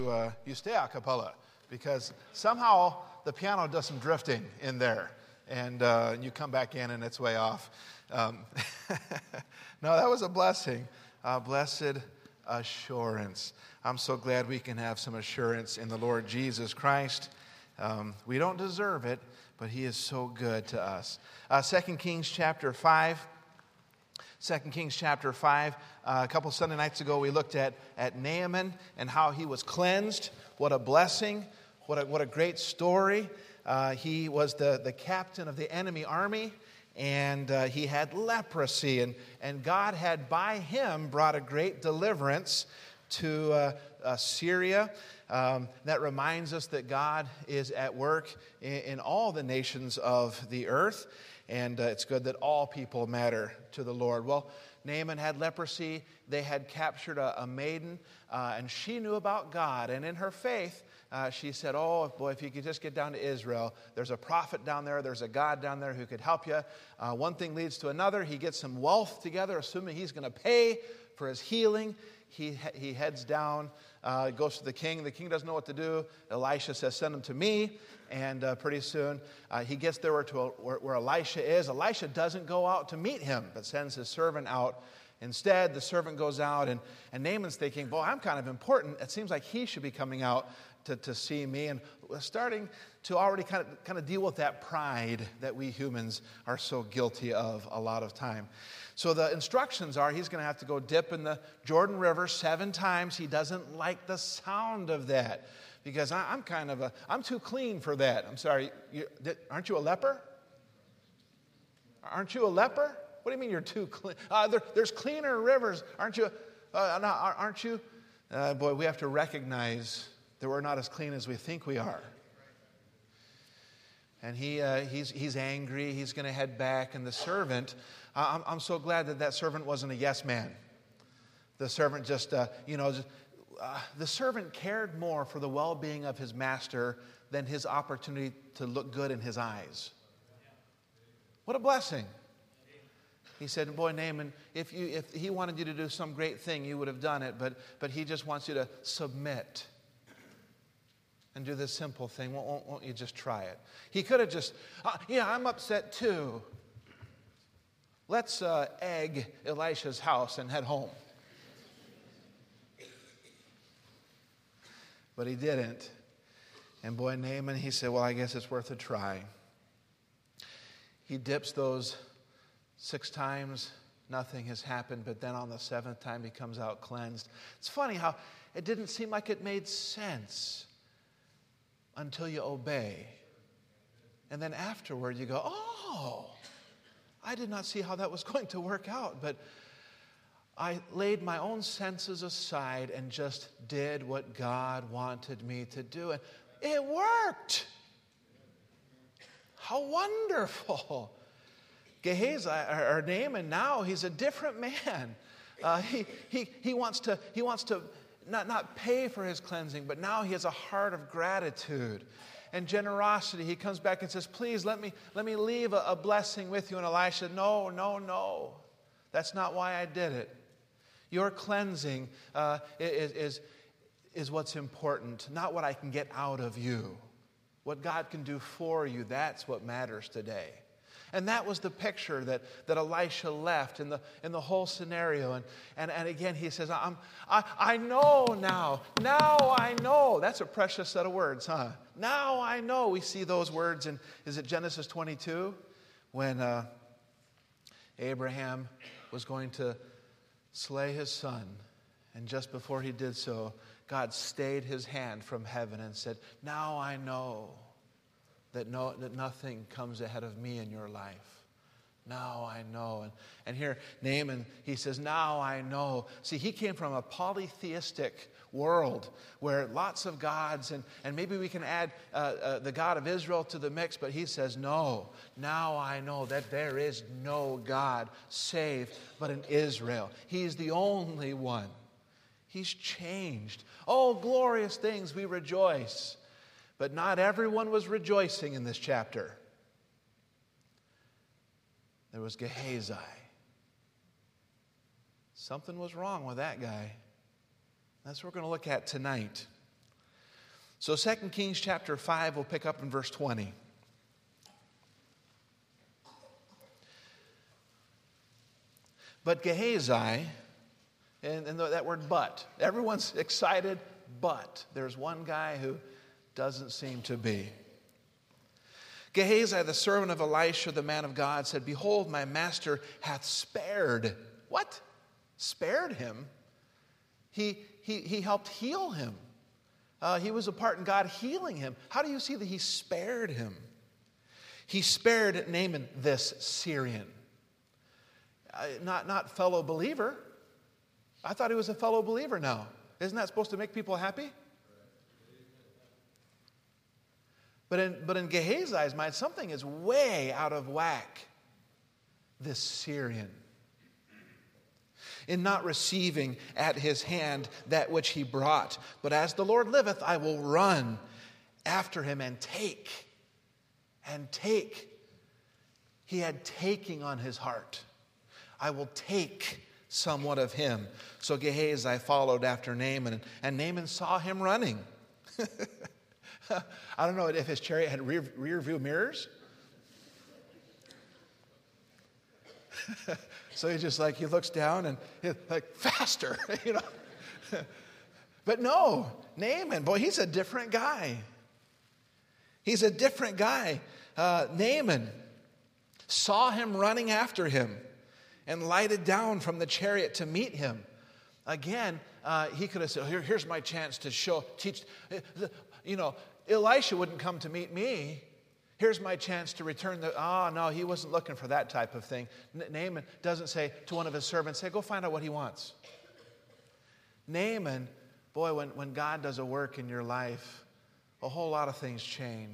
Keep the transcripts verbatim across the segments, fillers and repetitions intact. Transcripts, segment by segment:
Uh, you stay a cappella because somehow the piano does some drifting in there, and uh, you come back in and it's way off. Um, no, that was a blessing. Uh, blessed assurance. I'm so glad we can have some assurance in the Lord Jesus Christ. Um, we don't deserve it, but He is so good to us. Uh, Second Kings chapter five. Second Kings chapter five. Uh, a couple Sunday nights ago, we looked at, at Naaman and how he was cleansed. What a blessing. What a, what a great story. Uh, he was the, the captain of the enemy army, and uh, he had leprosy. And, and God had, by him, brought a great deliverance to uh, uh, Syria. Um, that reminds us that God is at work in, in all the nations of the earth. And uh, it's good that all people matter to the Lord. Well, Naaman had leprosy. They had captured a, a maiden, uh, and she knew about God. And in her faith, uh, she said, oh, boy, if you could just get down to Israel, there's a prophet down there, there's a God down there who could help you. Uh, one thing leads to another. He gets some wealth together, assuming he's going to pay for his healing. He, he heads down, uh, goes to the king. The king doesn't know what to do. Elisha says, send him to me. And uh, pretty soon, uh, he gets there to a, where, where Elisha is. Elisha doesn't go out to meet him, but sends his servant out. Instead, the servant goes out, and, and Naaman's thinking, boy, I'm kind of important. It seems like he should be coming out to, to see me. And starting to already kind of, kind of deal with that pride that we humans are so guilty of a lot of time. So the instructions are he's going to have to go dip in the Jordan River seven times. He doesn't like the sound of that. Because I, I'm kind of a, I'm too clean for that. I'm sorry, you, aren't you a leper? Aren't you a leper? What do you mean you're too clean? Uh, there, there's cleaner rivers, aren't you? Uh, no, aren't you? Uh, boy, we have to recognize that we're not as clean as we think we are. And he, uh, he's, he's angry. He's going to head back. And the servant, uh, I'm, I'm so glad that that servant wasn't a yes man. The servant just, uh, you know, just, Uh, the servant cared more for the well-being of his master than his opportunity to look good in his eyes. What a blessing. He said, boy, Naaman, if you if he wanted you to do some great thing, you would have done it, but but he just wants you to submit and do this simple thing. Won't, won't, won't you just try it? He could have just, uh, yeah, I'm upset too. Let's uh, egg Elisha's house and head home. But he didn't. And boy, Naaman, he said, well, I guess it's worth a try. He dips those six times. Nothing has happened. But then on the seventh time, he comes out cleansed. It's funny how it didn't seem like it made sense until you obey. And then afterward, you go, oh, I did not see how that was going to work out. But I laid my own senses aside and just did what God wanted me to do. And it worked. How wonderful. Gehazi, or Naaman, now he's a different man. Uh, he, he, he wants to, he wants to not, not pay for his cleansing, but now he has a heart of gratitude and generosity. He comes back and says, please let me, let me leave a, a blessing with you. And Elisha, no, no, no. That's not why I did it. Your cleansing uh, is, is, is what's important, not what I can get out of you. What God can do for you, that's what matters today. And that was the picture that, that Elisha left in the, in the whole scenario. And, and, and again, he says, I'm, I, I know now. Now I know. That's a precious set of words, huh? Now I know. We see those words in, is it Genesis twenty-two? When uh, Abraham was going to slay his son, and just before he did so, God stayed his hand from heaven and said, now I know that no that nothing comes ahead of me in your life. Now I know. And, and here, Naaman, he says, now I know. See, he came from a polytheistic world where lots of gods, and, and maybe we can add uh, uh, the God of Israel to the mix, but he says, no, now I know that there is no God save but in Israel. He's the only one. He's changed. Oh, glorious things, we rejoice. But not everyone was rejoicing in this chapter. There was Gehazi. Something was wrong with that guy. That's what we're going to look at tonight. So Second Kings chapter five, we'll pick up in verse twenty. But Gehazi, and, and that word but, everyone's excited, but there's one guy who doesn't seem to be. Gehazi, the servant of Elisha, the man of God, said, behold, my master hath spared. What? Spared him? He, he, he helped heal him. Uh, he was a part in God healing him. How do you see that he spared him? He spared Naaman, this Syrian. Uh, not, not fellow believer. I thought he was a fellow believer now. Isn't that supposed to make people happy? But in, but in Gehazi's mind, something is way out of whack. This Syrian. In not receiving at his hand that which he brought. But as the Lord liveth, I will run after him and take. And take. He had taking on his heart. I will take somewhat of him. So Gehazi followed after Naaman, and Naaman saw him running. I don't know if his chariot had rear, rear view mirrors. So he just like, he looks down and he's like, faster, you know. But no, Naaman, boy, he's a different guy. He's a different guy. Uh, Naaman saw him running after him and lighted down from the chariot to meet him. Again, uh, he could have said, Here, here's my chance to show, teach. You know, Elisha wouldn't come to meet me. Here's my chance to return the, oh, no, he wasn't looking for that type of thing. Naaman doesn't say to one of his servants, say, go find out what he wants. Naaman, boy, when, when God does a work in your life, a whole lot of things change.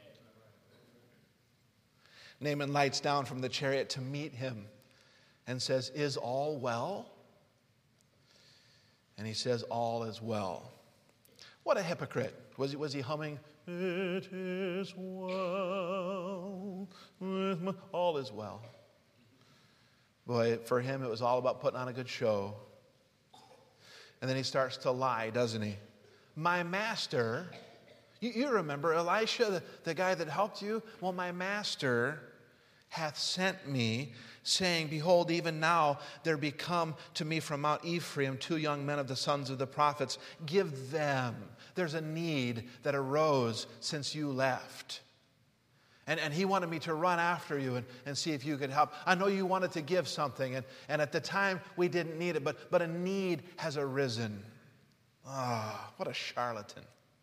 Naaman lights down from the chariot to meet him and says, is all well? And he says, all is well. What a hypocrite. Was he, was he humming, it is well with my, all is well. Boy, for him it was all about putting on a good show. And then he starts to lie, doesn't he? My master, you, you remember Elisha, the, the guy that helped you? Well, my master hath sent me, saying, behold, even now there be come to me from Mount Ephraim two young men of the sons of the prophets. Give them. There's a need that arose since you left. And, and he wanted me to run after you and, and see if you could help. I know you wanted to give something, and, and at the time we didn't need it, but, but a need has arisen. Ah, oh, what a charlatan.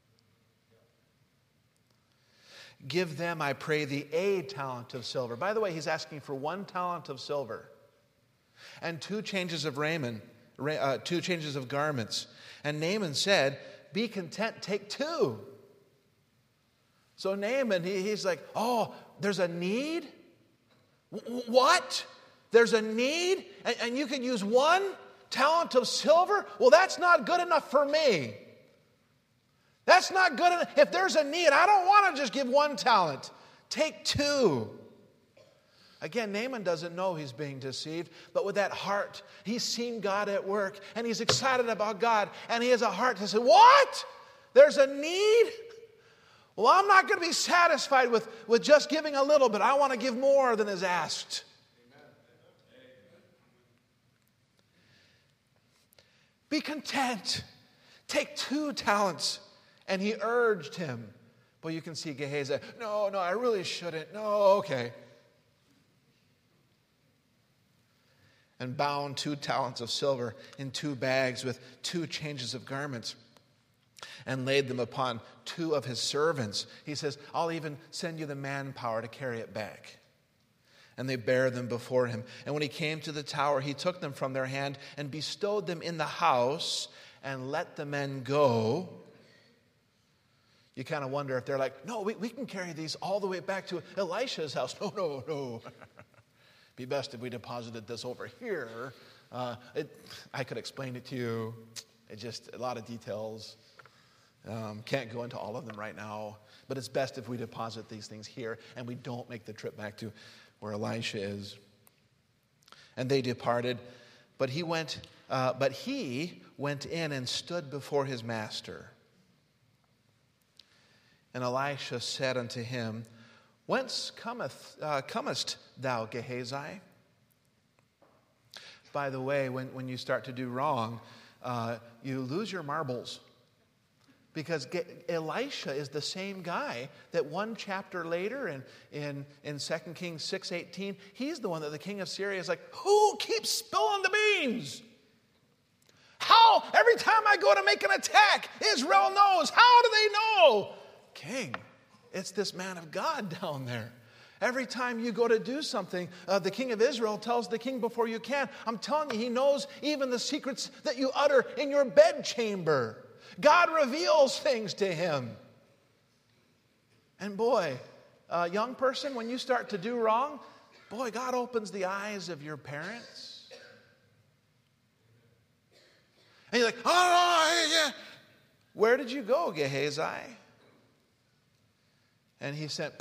Give them, I pray thee, a talent of silver. By the way, he's asking for one talent of silver and two changes of raiment, uh, two changes of garments. And Naaman said, be content, take two. So Naaman, he, he's like, oh, there's a need? W- what? There's a need? And, and you can use one talent of silver? Well, that's not good enough for me. That's not good enough. If there's a need, I don't want to just give one talent. Take two. Again, Naaman doesn't know he's being deceived, but with that heart, he's seen God at work, and he's excited about God, and he has a heart to say, what? There's a need? Well, I'm not going to be satisfied with, with just giving a little bit. I want to give more than is asked. Amen. Be content. Take two talents. And he urged him. Well, you can see Gehazi, no, no, I really shouldn't. No, okay. And bound two talents of silver in two bags with two changes of garments and laid them upon two of his servants. He says, I'll even send you the manpower to carry it back. And they bare them before him. And when he came to the tower, he took them from their hand and bestowed them in the house and let the men go. You kind of wonder if they're like, no, we, we can carry these all the way back to Elisha's house. No, no, no. Be best if we deposited this over here. Uh, it, I could explain it to you. It just, a lot of details. Um, can't go into all of them right now. But it's best if we deposit these things here and we don't make the trip back to where Elisha is. And they departed. But he went, uh, but he went in and stood before his master. And Elisha said unto him, Whence cometh, uh, comest thou, Gehazi? By the way, when, when you start to do wrong, uh, you lose your marbles. Because Ge- Elisha is the same guy that one chapter later in, in, in Second Kings six eighteen, he's the one that the king of Syria is like, who keeps spilling the beans? How? Every time I go to make an attack, Israel knows. How do they know? King, it's this man of God down there. Every time you go to do something, uh, the king of Israel tells the king before you can. I'm telling you, he knows even the secrets that you utter in your bedchamber. God reveals things to him. And boy, uh, young person, when you start to do wrong, boy, God opens the eyes of your parents. And you're like, oh, yeah. Where did you go, Gehazi? And he said,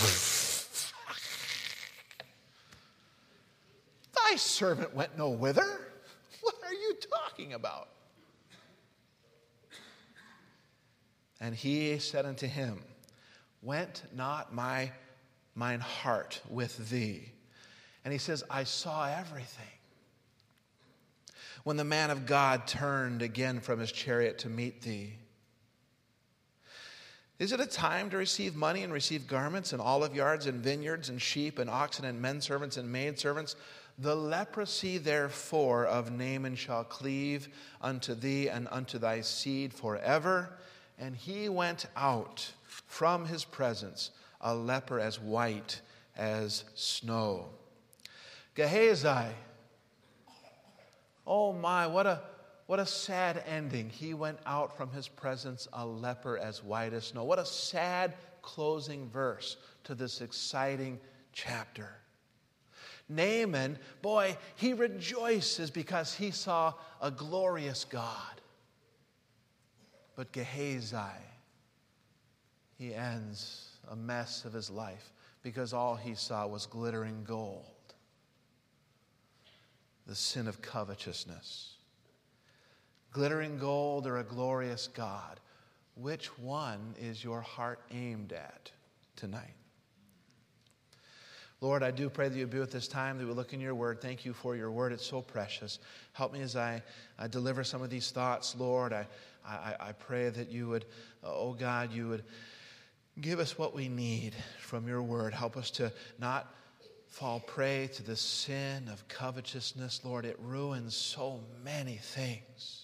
Thy servant went no whither. What are you talking about? And he said unto him, Went not my mine heart with thee? And he says, I saw everything. When the man of God turned again from his chariot to meet thee, is it a time to receive money and receive garments and olive yards and vineyards and sheep and oxen and men servants and maid servants? The leprosy, therefore, of Naaman shall cleave unto thee and unto thy seed forever. And he went out from his presence, a leper as white as snow. Gehazi, oh my, what a What a sad ending. He went out from his presence a leper as white as snow. What a sad closing verse to this exciting chapter. Naaman, boy, he rejoices because he saw a glorious God. But Gehazi, he ends a mess of his life because all he saw was glittering gold. The sin of covetousness. Glittering gold or a glorious God? Which one is your heart aimed at tonight? Lord, I do pray that you be with this time, that we look in your word. Thank you for your word. It's so precious. Help me as I, I deliver some of these thoughts, Lord. I, I, I pray that you would, oh God, you would give us what we need from your word. Help us to not fall prey to the sin of covetousness. Lord, it ruins so many things.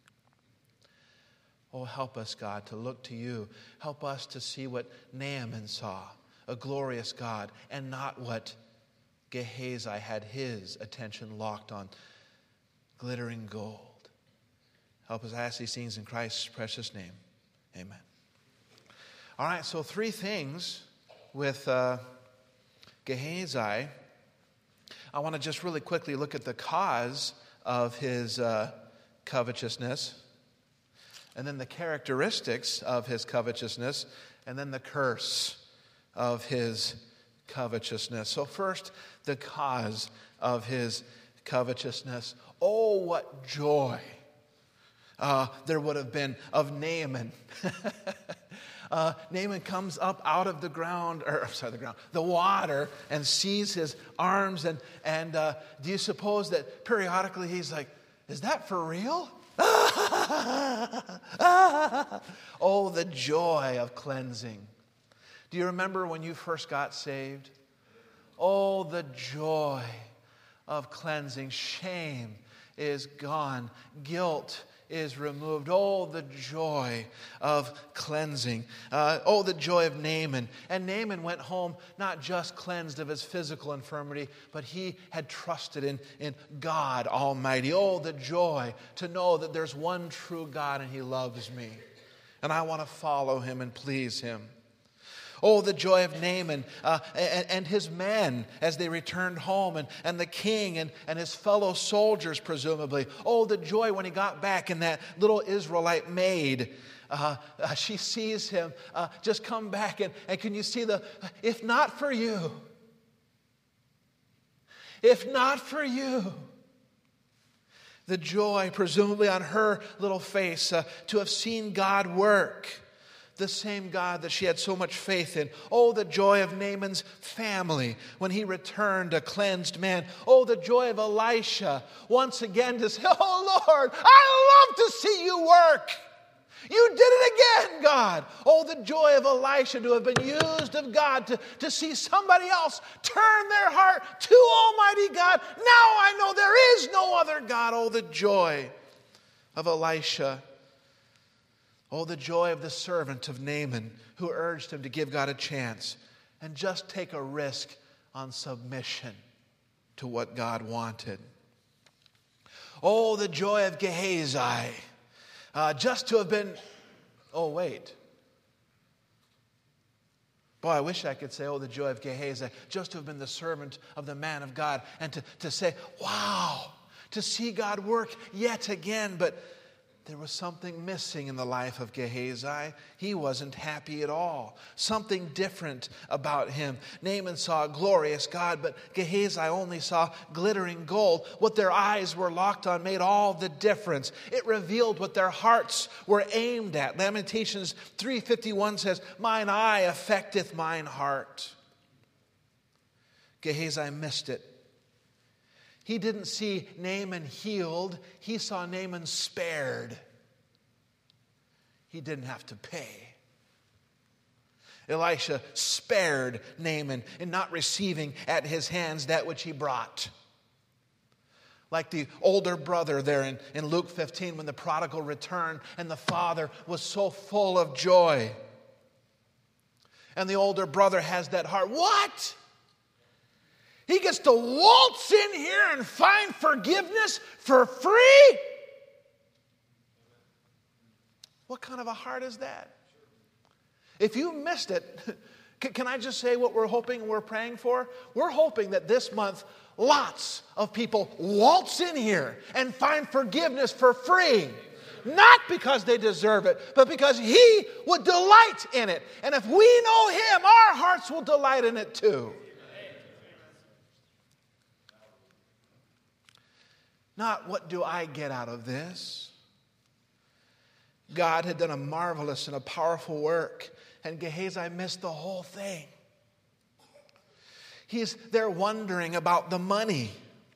Oh, help us, God, to look to you. Help us to see what Naaman saw, a glorious God, and not what Gehazi had his attention locked on, glittering gold. Help us ask these things in Christ's precious name. Amen. All right, so three things with uh, Gehazi. I want to just really quickly look at the cause of his uh, covetousness, and then the characteristics of his covetousness, and then the curse of his covetousness. So first, the cause of his covetousness. Oh, what joy uh, there would have been of Naaman. uh, Naaman comes up out of the ground, or sorry, the ground, the water, and sees his arms. And, and uh, do you suppose that periodically he's like, is that for real? Oh, the joy of cleansing. Do you remember when you first got saved? Oh, the joy of cleansing. Shame is gone. Guilt is removed. Oh, the joy of cleansing. Uh, oh, the joy of Naaman. And Naaman went home not just cleansed of his physical infirmity, but he had trusted in, in God Almighty. Oh, the joy to know that there's one true God and he loves me. And I want to follow him and please him. Oh, the joy of Naaman uh, and, and his men as they returned home, and, and the king and, and his fellow soldiers, presumably. Oh, the joy when he got back and that little Israelite maid, uh, uh, she sees him uh, just come back. And, and can you see the, if not for you, if not for you, the joy presumably on her little face uh, to have seen God work. the same God that she had so much faith in. Oh, the joy of Naaman's family when he returned a cleansed man. Oh, the joy of Elisha once again to say, oh, Lord, I love to see you work. You did it again, God. Oh, the joy of Elisha to have been used of God to, to see somebody else turn their heart to Almighty God. Now I know there is no other God. Oh, the joy of Elisha. Oh, the joy of the servant of Naaman who urged him to give God a chance and just take a risk on submission to what God wanted. Oh, the joy of Gehazi, uh, just to have been, oh, wait. Boy, I wish I could say, oh, the joy of Gehazi, just to have been the servant of the man of God and to, to say, wow, to see God work yet again. But there was something missing in the life of Gehazi. He wasn't happy at all. Something different about him. Naaman saw a glorious God, but Gehazi only saw glittering gold. What their eyes were locked on made all the difference. It revealed what their hearts were aimed at. Lamentations three fifty-one says, mine eye affecteth mine heart. Gehazi missed it. He didn't see Naaman healed. He saw Naaman spared. He didn't have to pay. Elisha spared Naaman in not receiving at his hands that which he brought. Like the older brother there in, in Luke fifteen when the prodigal returned and the father was so full of joy. And the older brother has that heart. What? He gets to waltz in here and find forgiveness for free? What kind of a heart is that? If you missed it, can I just say what we're hoping and we're praying for? We're hoping that this month lots of people waltz in here and find forgiveness for free. Not because they deserve it, but because He would delight in it. And if we know Him, our hearts will delight in it too. Not what do I get out of this? God had done a marvelous and a powerful work, and Gehazi missed the whole thing. He's there wondering about the money.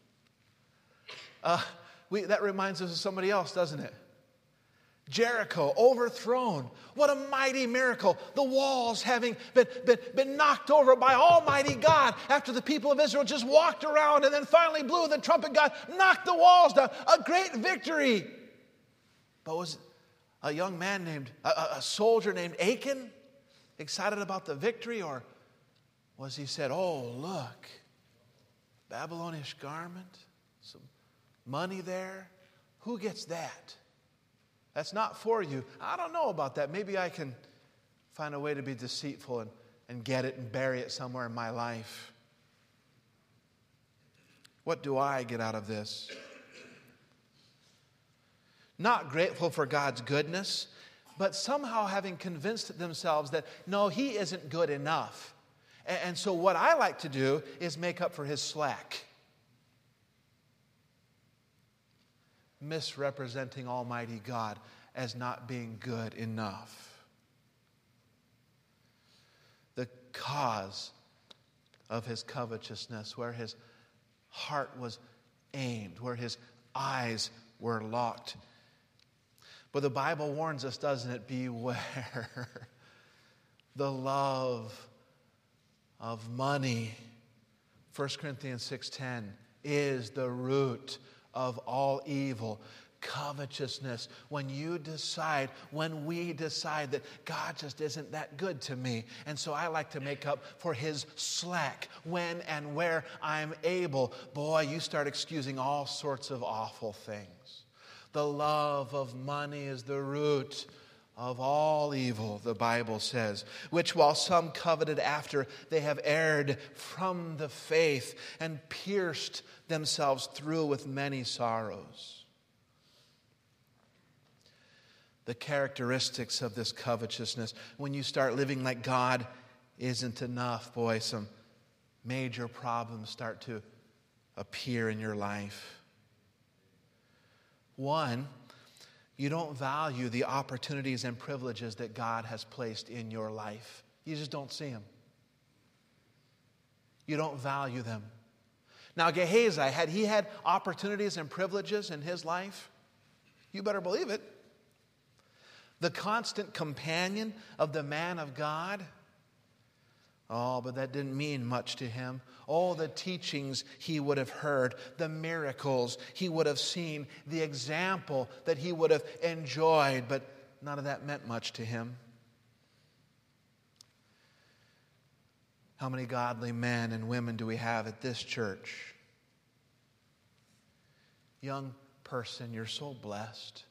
Uh, we, that reminds us of somebody else, doesn't it? Jericho overthrown. What a mighty miracle. The walls having been, been, been knocked over by Almighty God after the people of Israel just walked around and then finally blew the trumpet. God knocked the walls down. A great victory. But was a young man named, a, a soldier named Achan excited about the victory? Or was he said, oh, look, Babylonish garment, some money there. Who gets that? That's not for you. I don't know about that. Maybe I can find a way to be deceitful and, and get it and bury it somewhere in my life. What do I get out of this? Not grateful for God's goodness, but somehow having convinced themselves that, no, He isn't good enough. And, and so what I like to do is make up for His slack. Misrepresenting Almighty God as not being good enough. The cause of his covetousness, where his heart was aimed, where his eyes were locked. But the Bible warns us, doesn't it? Beware. The love of money, First Corinthians six ten, is the root of all evil. Covetousness. When you decide, when we decide that God just isn't that good to me, and so I like to make up for His slack when and where I'm able, boy, you start excusing all sorts of awful things. The love of money is the root of all evil, the Bible says, which while some coveted after, they have erred from the faith and pierced themselves through with many sorrows. The characteristics of this covetousness, when you start living like God isn't enough, boy, some major problems start to appear in your life. One, you don't value the opportunities and privileges that God has placed in your life. You just don't see them. You don't value them. Now, Gehazi, had he had opportunities and privileges in his life? You better believe it. The constant companion of the man of God. Oh, but that didn't mean much to him. All the teachings he would have heard, the miracles he would have seen, the example that he would have enjoyed, but none of that meant much to him. How many godly men and women do we have at this church? Young person, you're so blessed.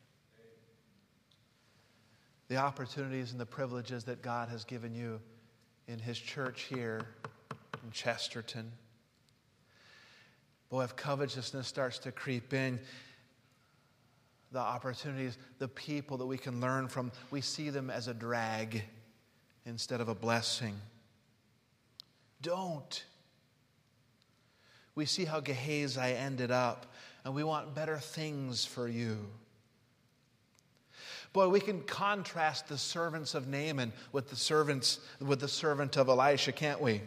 The opportunities and the privileges that God has given you in His church here in Chesterton. Boy, if covetousness starts to creep in, the opportunities, the people that we can learn from, we see them as a drag instead of a blessing. Don't. We see how Gehazi ended up, and we want better things for you. Boy, we can contrast the servants of Naaman with the servants with the servant of Elisha, can't we?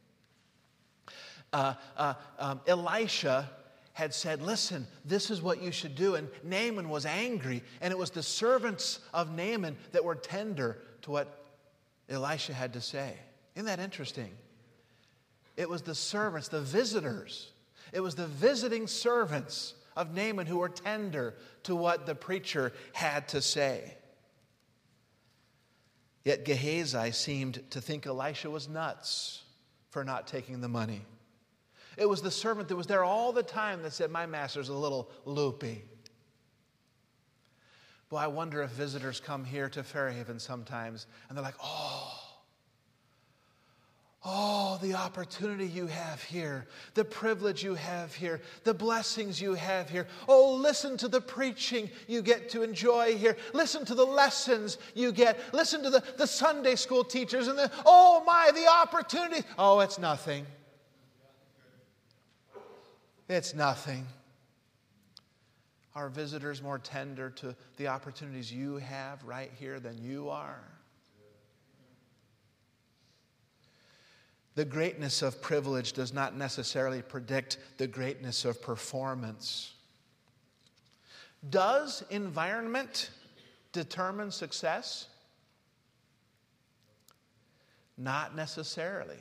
Uh, uh, um, Elisha had said, listen, this is what you should do. And Naaman was angry, and it was the servants of Naaman that were tender to what Elisha had to say. Isn't that interesting? It was the servants, the visitors. It was the visiting servants of Naaman who were tender to what the preacher had to say. Yet Gehazi seemed to think Elisha was nuts for not taking the money. It was the servant that was there all the time that said, my master's a little loopy. Boy, I wonder if visitors come here to Fairhaven sometimes and they're like, oh, Oh, the opportunity you have here, the privilege you have here, the blessings you have here. Oh, listen to the preaching you get to enjoy here. Listen to the lessons you get. Listen to the, the Sunday school teachers and the, oh my, the opportunity. Oh, it's nothing. It's nothing. Are visitors more tender to the opportunities you have right here than you are? The greatness of privilege does not necessarily predict the greatness of performance. Does environment determine success? Not necessarily.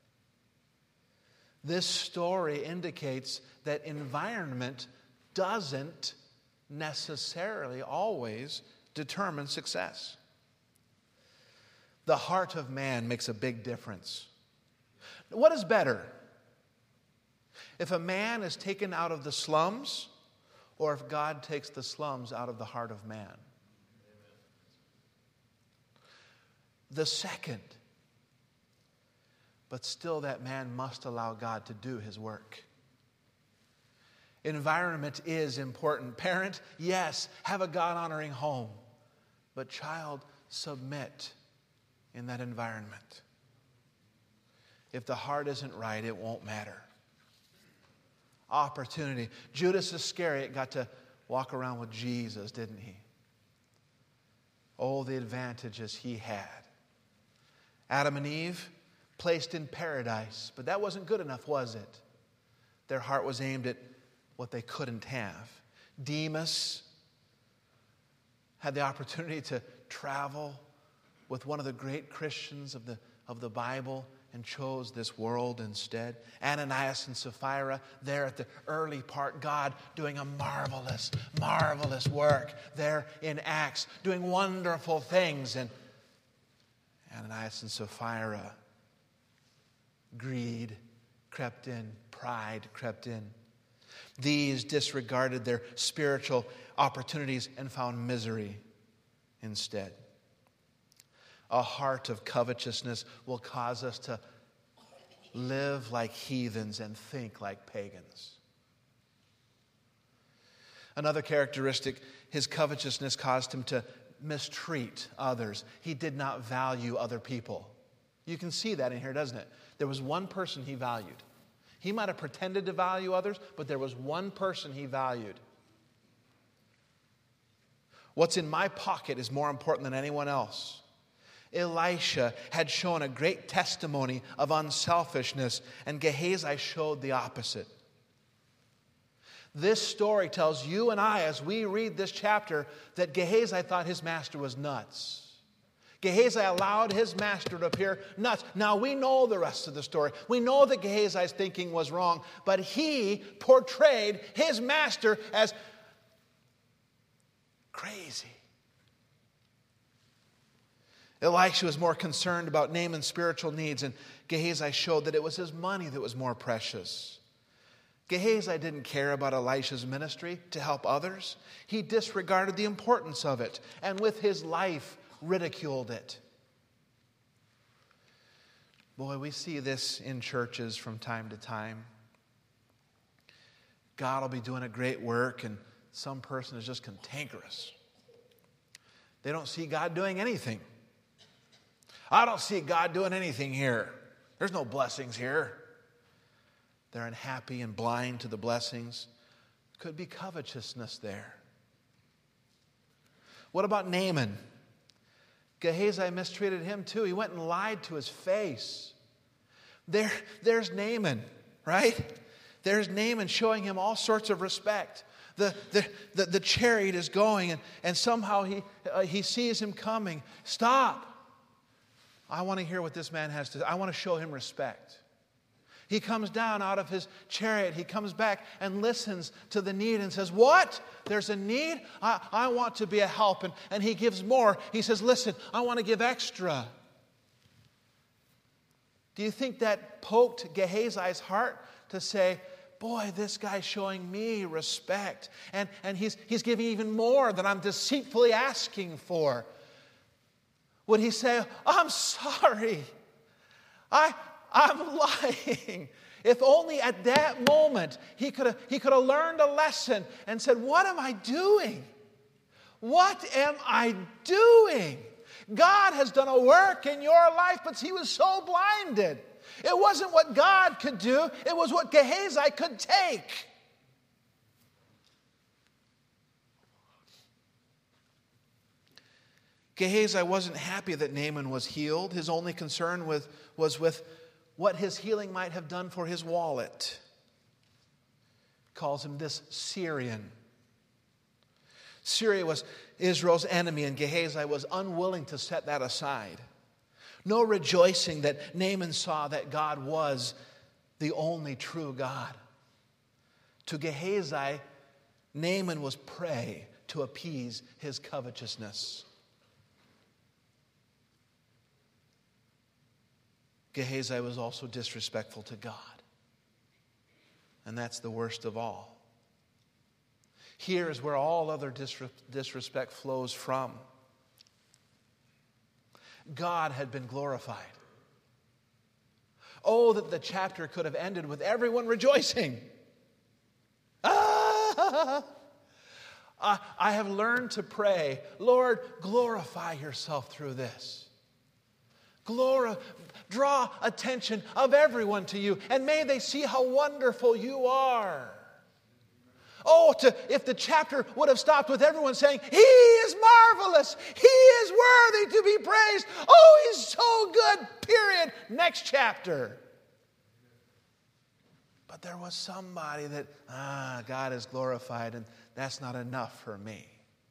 This story indicates that environment doesn't necessarily always determine success. The heart of man makes a big difference. What is better? If a man is taken out of the slums, or if God takes the slums out of the heart of man? The second. But still that man must allow God to do His work. Environment is important. Parent, yes, have a God-honoring home. But child, submit in that environment. If the heart isn't right, it won't matter. Opportunity. Judas Iscariot got to walk around with Jesus, didn't he? Oh, the advantages he had. Adam and Eve placed in paradise, but that wasn't good enough, was it? Their heart was aimed at what they couldn't have. Demas had the opportunity to travel with one of the great Christians of the, of the Bible, and chose this world instead. Ananias and Sapphira, there at the early part, God doing a marvelous, marvelous work there in Acts, doing wonderful things. And Ananias and Sapphira, greed crept in, pride crept in. These disregarded their spiritual opportunities and found misery instead. A heart of covetousness will cause us to live like heathens and think like pagans. Another characteristic, his covetousness caused him to mistreat others. He did not value other people. You can see that in here, doesn't it? There was one person he valued. He might have pretended to value others, but there was one person he valued. What's in my pocket is more important than anyone else. Elisha had shown a great testimony of unselfishness, and Gehazi showed the opposite. This story tells you and I, as we read this chapter, that Gehazi thought his master was nuts. Gehazi allowed his master to appear nuts. Now, we know the rest of the story. We know that Gehazi's thinking was wrong, but he portrayed his master as crazy. Elisha was more concerned about Naaman's spiritual needs, and Gehazi showed that it was his money that was more precious. Gehazi didn't care about Elisha's ministry to help others. He disregarded the importance of it, and with his life ridiculed it. Boy, we see this in churches from time to time. God will be doing a great work, and some person is just cantankerous. They don't see God doing anything. I don't see God doing anything here. There's no blessings here. They're unhappy and blind to the blessings. Could be covetousness there. What about Naaman? Gehazi mistreated him too. He went and lied to his face. There, there's Naaman, right? There's Naaman showing him all sorts of respect. The, the, the, the chariot is going, and, and somehow he, uh, he sees him coming. Stop. I want to hear what this man has to say. I want to show him respect. He comes down out of his chariot. He comes back and listens to the need and says, what? There's a need? I, I want to be a help. And, and he gives more. He says, listen, I want to give extra. Do you think that poked Gehazi's heart to say, boy, this guy's showing me respect. And, and he's, he's giving even more than I'm deceitfully asking for. Would he say, I'm sorry. I, I'm lying. If only at that moment he could have he could have learned a lesson and said, what am I doing? What am I doing? God has done a work in your life, but he was so blinded. It wasn't what God could do. It was what Gehazi could take. Gehazi wasn't happy that Naaman was healed. His only concern with, was with what his healing might have done for his wallet. He calls him this Syrian. Syria was Israel's enemy, and Gehazi was unwilling to set that aside. No rejoicing that Naaman saw that God was the only true God. To Gehazi, Naaman was prey to appease his covetousness. Gehazi was also disrespectful to God. And that's the worst of all. Here is where all other disrespect flows from. God had been glorified. Oh, that the chapter could have ended with everyone rejoicing. Ah! I have learned to pray, Lord, glorify yourself through this. Glorify. Draw attention of everyone to you, and may they see how wonderful you are. Oh, to, if the chapter would have stopped with everyone saying, he is marvelous, he is worthy to be praised, oh, he's so good, period, next chapter. But there was somebody that, ah, God is glorified, and that's not enough for me.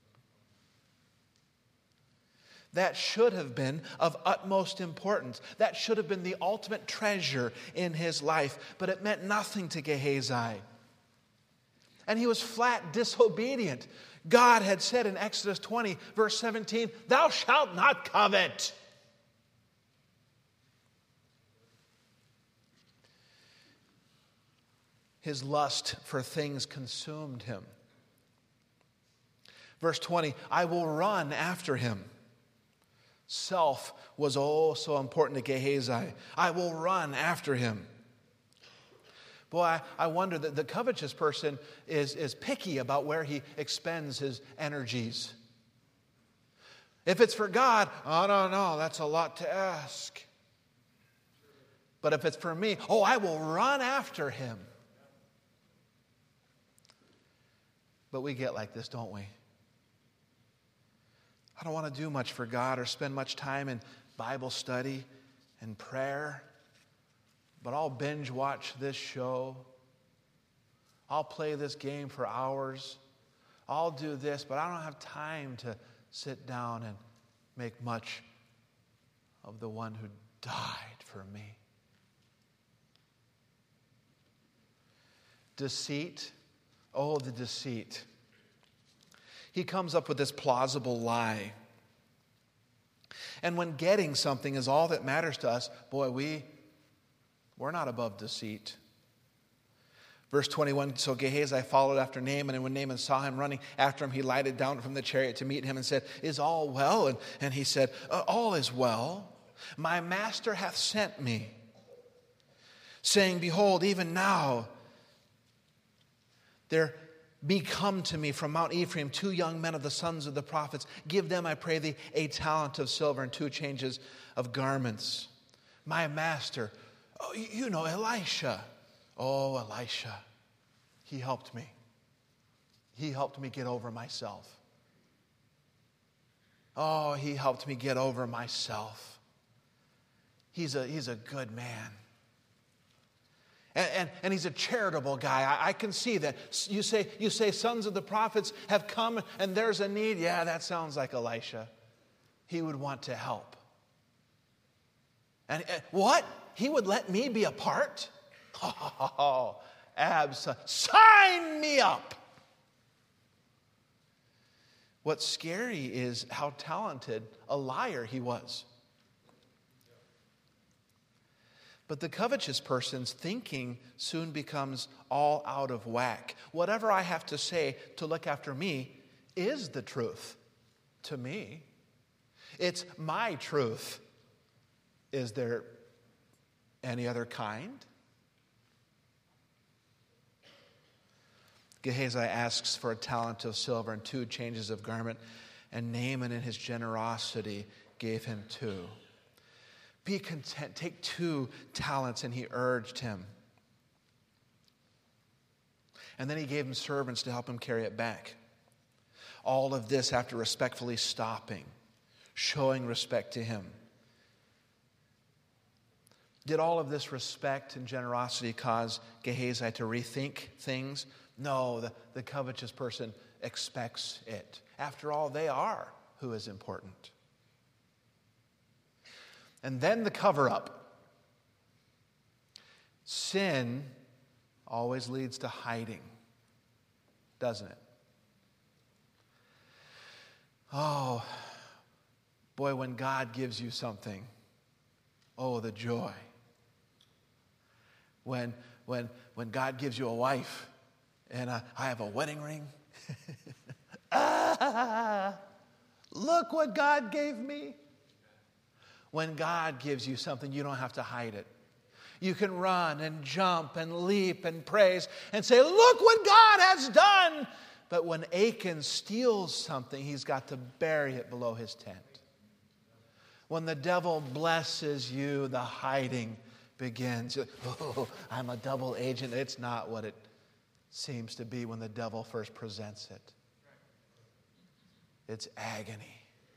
That should have been of utmost importance. That should have been the ultimate treasure in his life. But it meant nothing to Gehazi. And he was flat disobedient. God had said in Exodus twenty, verse seventeen, thou shalt not covet. His lust for things consumed him. Verse twenty, I will run after him. Self was oh so important to Gehazi. I will run after him. Boy, I, I wonder that the covetous person is, is picky about where he expends his energies. If it's for God, oh, no, no, that's a lot to ask. But if it's for me, oh, I will run after him. But we get like this, don't we? I don't want to do much for God or spend much time in Bible study and prayer, but I'll binge watch this show. I'll play this game for hours. I'll do this, but I don't have time to sit down and make much of the one who died for me. Deceit. Oh, the deceit. He comes up with this plausible lie. And when getting something is all that matters to us, boy, we, we're not above deceit. Verse twenty-one, so Gehazi followed after Naaman, and when Naaman saw him running after him, he lighted down from the chariot to meet him and said, is all well? And, and he said, all is well. My master hath sent me, saying, behold, even now there be come to me from Mount Ephraim two young men of the sons of the prophets. Give them, I pray thee, a talent of silver and two changes of garments. My master, oh, you know Elisha. Oh, Elisha, he helped me. He helped me get over myself. Oh, he helped me get over myself. He's a, he's a good man. And, and, and he's a charitable guy. I, I can see that. You say, you say sons of the prophets have come and there's a need. Yeah, that sounds like Elisha. He would want to help. And, and what? He would let me be a part? Oh, abs, sign me up. What's scary is how talented a liar he was. But the covetous person's thinking soon becomes all out of whack. Whatever I have to say to look after me is the truth to me. It's my truth. Is there any other kind? Gehazi asks for a talent of silver and two changes of garment, and Naaman in his generosity gave him two. Be content, take two talents, and he urged him. And then he gave him servants to help him carry it back. All of this after respectfully stopping, showing respect to him. Did all of this respect and generosity cause Gehazi to rethink things? No, the, the covetous person expects it. After all, they are who is important. And then the cover-up. Sin always leads to hiding, doesn't it? Oh, boy, when God gives you something, oh, the joy. When, when, when God gives you a wife, and I, I have a wedding ring. Ah, look what God gave me. When God gives you something, you don't have to hide it. You can run and jump and leap and praise and say, look what God has done. But when Achan steals something, he's got to bury it below his tent. When the devil blesses you, the hiding begins. Oh, I'm a double agent. It's not what it seems to be when the devil first presents it. It's agony.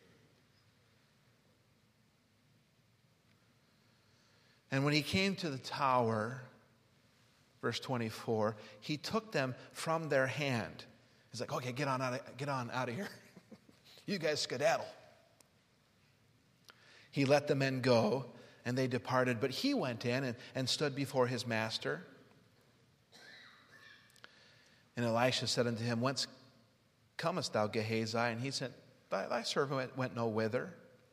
And when he came to the tower, verse twenty-four, he took them from their hand. He's like, okay, get on out of, get on out of here. You guys skedaddle. He let the men go, and they departed. But he went in and, and stood before his master. And Elisha said unto him, whence comest thou, Gehazi? And he said, thy, thy servant went no whither.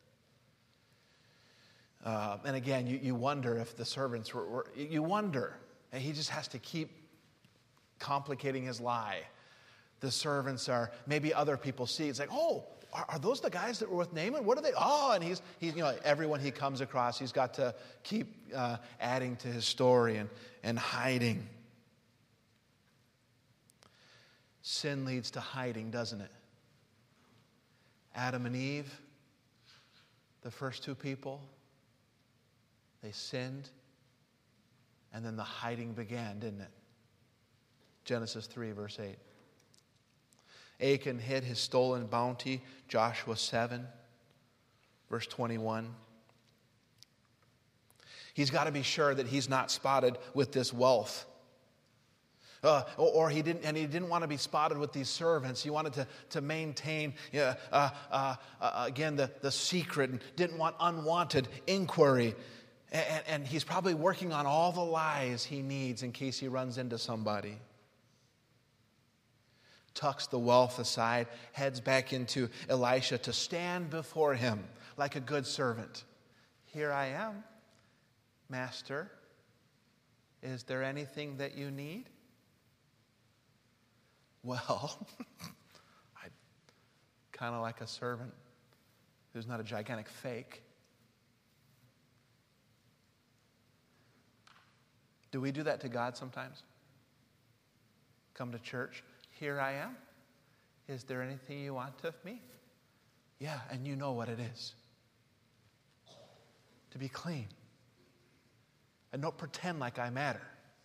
Uh, and again, you, you wonder if the servants were, were, you wonder. And he just has to keep complicating his lie. The servants are, maybe other people see, it's like, oh, are, are those the guys that were with Naaman? What are they? Oh, and he's, he's you know, everyone he comes across, he's got to keep uh, adding to his story and, and hiding. Sin leads to hiding, doesn't it? Adam and Eve, the first two people, they sinned, and then the hiding began, didn't it? Genesis three, verse eight. Achan hid his stolen bounty, Joshua seven, verse twenty-one. He's got to be sure that he's not spotted with this wealth. Uh, or, or he didn't, and he didn't want to be spotted with these servants. He wanted to, to maintain, uh, uh, uh, uh, again, the, the secret, and didn't want unwanted inquiry. And, and he's probably working on all the lies he needs in case he runs into somebody. Tucks the wealth aside, heads back into Elisha to stand before him like a good servant. Here I am, Master. Is there anything that you need? Well, I kind of like a servant who's not a gigantic fake. Do we do that to God sometimes? Come to church. Here I am. Is there anything you want of me? Yeah, and you know what it is. To be clean. And don't pretend like I matter.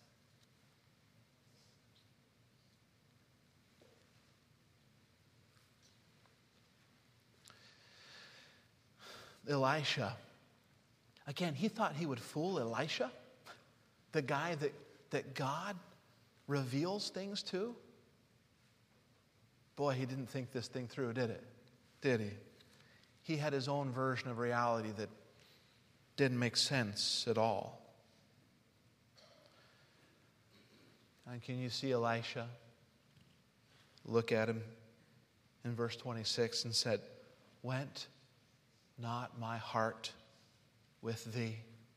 Elisha. Again, he thought he would fool Elisha, the guy that, that God reveals things to. Boy, he didn't think this thing through, did it? Did he? He had his own version of reality that didn't make sense at all. And can you see Elisha look at him in verse twenty-six and said, "Went not my heart with thee?"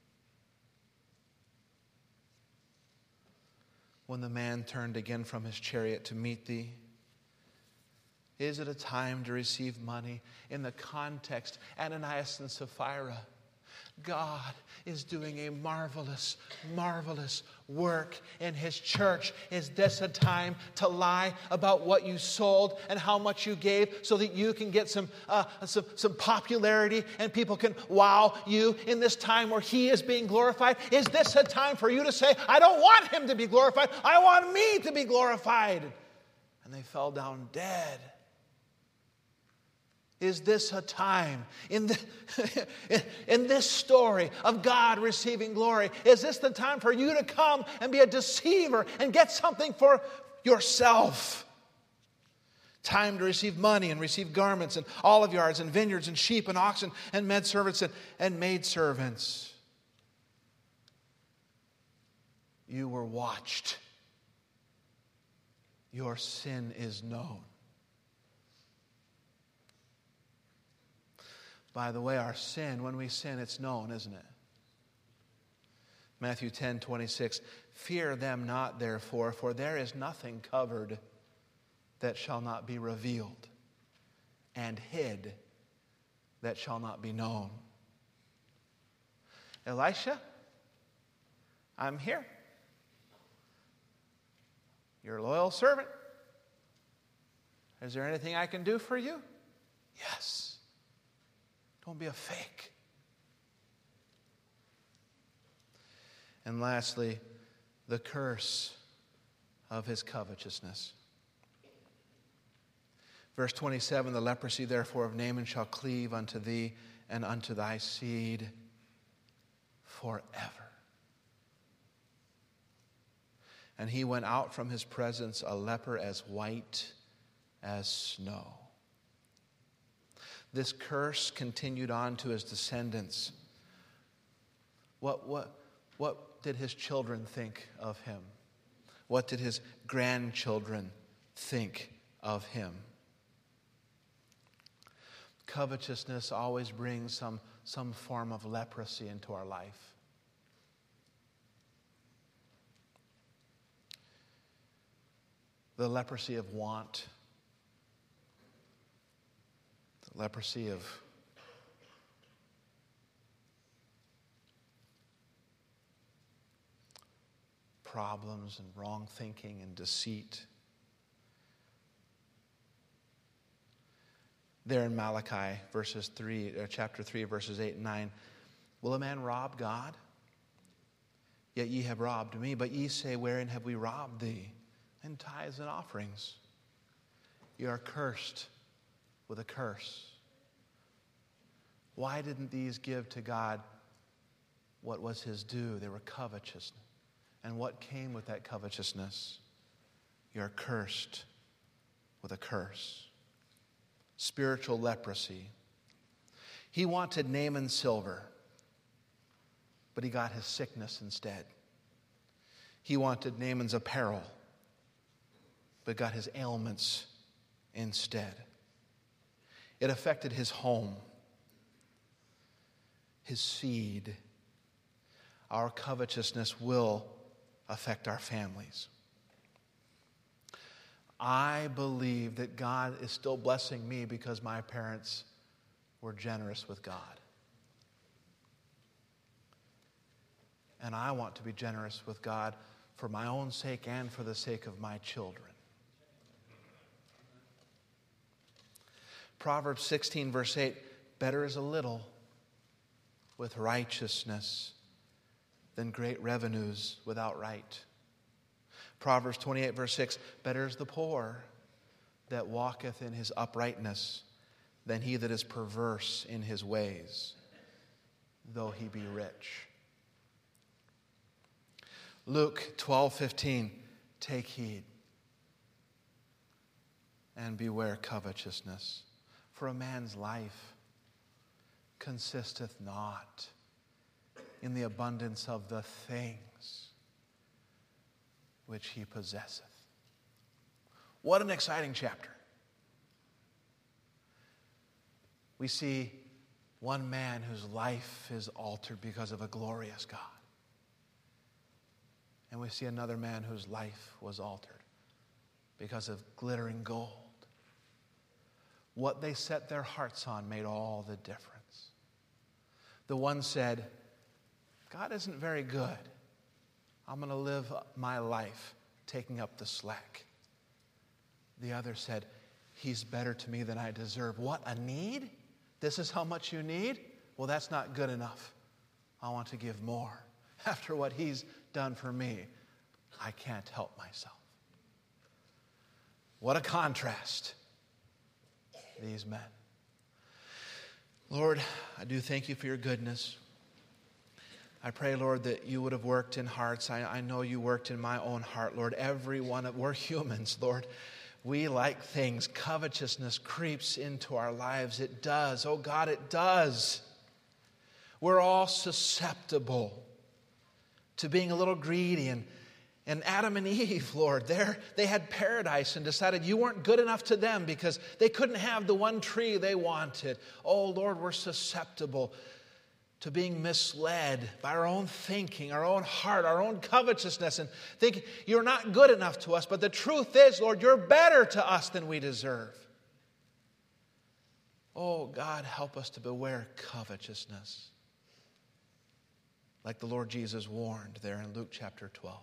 When the man turned again from his chariot to meet thee, is it a time to receive money? In the context, Ananias and Sapphira, God is doing a marvelous, marvelous work in His church. Is this a time to lie about what you sold and how much you gave so that you can get some, uh, some, some popularity and people can wow you in this time where He is being glorified? Is this a time for you to say, I don't want Him to be glorified, I want me to be glorified? And they fell down dead. Is this a time in, the, in this story of God receiving glory? Is this the time for you to come and be a deceiver and get something for yourself? Time to receive money and receive garments and olive yards and vineyards and sheep and oxen and maidservants and, and maidservants. You were watched. Your sin is known. By the way, our sin, when we sin, it's known, isn't it? Matthew ten twenty-six, fear them not, therefore, for there is nothing covered that shall not be revealed, and hid that shall not be known. Elisha, I'm here. Your loyal servant. Is there anything I can do for you? Yes. Don't be a fake. And lastly, the curse of his covetousness. Verse twenty-seven, the leprosy therefore of Naaman shall cleave unto thee and unto thy seed forever. And he went out from his presence a leper as white as snow. This curse continued on to his descendants. What, what, what did his children think of him? What did his grandchildren think of him? Covetousness always brings some, some form of leprosy into our life. The leprosy of want. Leprosy of problems and wrong thinking and deceit. There in Malachi, verses three, uh, chapter three, verses eight and nine, will a man rob God? Yet ye have robbed me. But ye say, wherein have we robbed thee? In tithes and offerings. You are cursed with a curse. Why didn't these give to God what was his due? They were covetous. And what came with that covetousness? You are cursed with a curse. Spiritual leprosy. He wanted Naaman's silver, but he got his sickness instead. He wanted Naaman's apparel, but got his ailments instead. It affected his home, his seed. Our covetousness will affect our families. I believe that God is still blessing me because my parents were generous with God. And I want to be generous with God for my own sake and for the sake of my children. Proverbs sixteen, verse eight, better is a little with righteousness than great revenues without right. Proverbs twenty-eight, verse six, better is the poor that walketh in his uprightness than he that is perverse in his ways, though he be rich. Luke twelve, fifteen, take heed and beware covetousness, for a man's life consisteth not in the abundance of the things which he possesseth. What an exciting chapter. We see one man whose life is altered because of a glorious God. And we see another man whose life was altered because of glittering gold. What they set their hearts on made all the difference. The one said, God isn't very good. I'm going to live my life taking up the slack. The other said, he's better to me than I deserve. What, a need? This is how much you need? Well, that's not good enough. I want to give more. After what he's done for me, I can't help myself. What a contrast, these men. Lord, I do thank you for your goodness. I pray, Lord, that you would have worked in hearts. I, I know you worked in my own heart, Lord. Every one of, we're humans, Lord. We like things. Covetousness creeps into our lives. It does. Oh God, it does. We're all susceptible to being a little greedy. And, and Adam and Eve, Lord, they had paradise and decided you weren't good enough to them because they couldn't have the one tree they wanted. Oh Lord, we're susceptible to being misled by our own thinking, our own heart, our own covetousness, and thinking you're not good enough to us. But the truth is, Lord, you're better to us than we deserve. Oh, God, help us to beware covetousness, like the Lord Jesus warned there in Luke chapter twelve.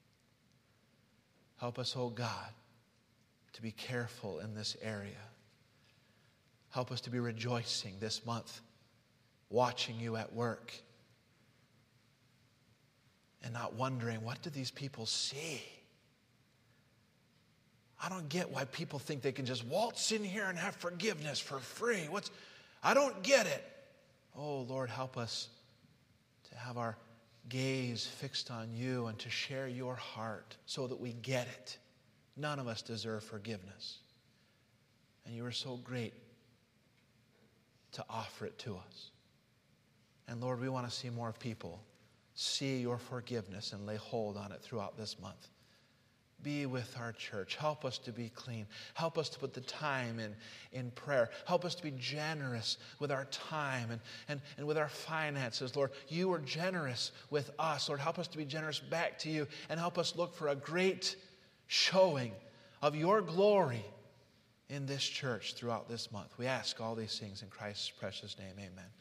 Help us, oh God, to be careful in this area. Help us to be rejoicing this month, watching you at work and not wondering, what do these people see? I don't get why people think they can just waltz in here and have forgiveness for free. What's, I don't get it. Oh, Lord, help us to have our gaze fixed on you and to share your heart so that we get it. None of us deserve forgiveness. And you are so great to offer it to us. And Lord, we want to see more people see your forgiveness and lay hold on it throughout this month. Be with our church. Help us to be clean. Help us to put the time in, in prayer. Help us to be generous with our time and, and, and with our finances. Lord, you are generous with us. Lord, help us to be generous back to you and help us look for a great showing of your glory in this church throughout this month. We ask all these things in Christ's precious name. Amen.